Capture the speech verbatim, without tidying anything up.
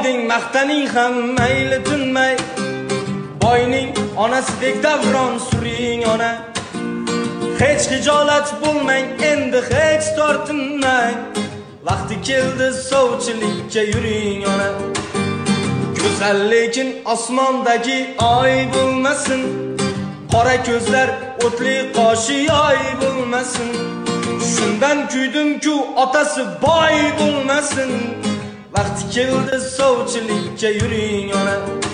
deng maqtaning ham mayli tinmay, boyning onasidek davron suring ona. Hech hijolat bo'lmang, endi hech tortinmang, vaqti keldi sovchilikka yuring ona. Go'zal lekin osmondagi oy bo'lmasin, qora ko'zlar o'tli qoshi yoy bo'lmasin. Shundan kuydim-ku otasi boy bo'lmasin, vaqti keldi sovchilikka yuring ona.